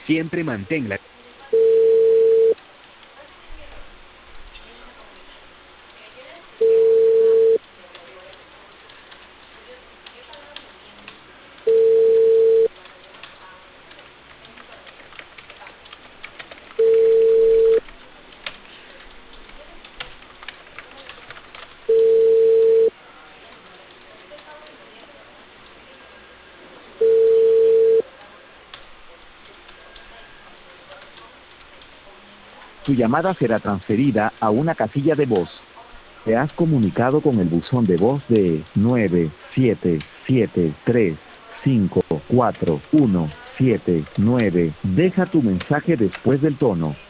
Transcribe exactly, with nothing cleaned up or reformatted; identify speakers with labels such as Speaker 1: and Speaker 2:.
Speaker 1: Siempre manténla.
Speaker 2: Tu llamada será transferida a una casilla de voz. Te has comunicado con el buzón de voz de nueve siete siete tres cinco cuatro uno siete nueve. Deja tu mensaje después del tono.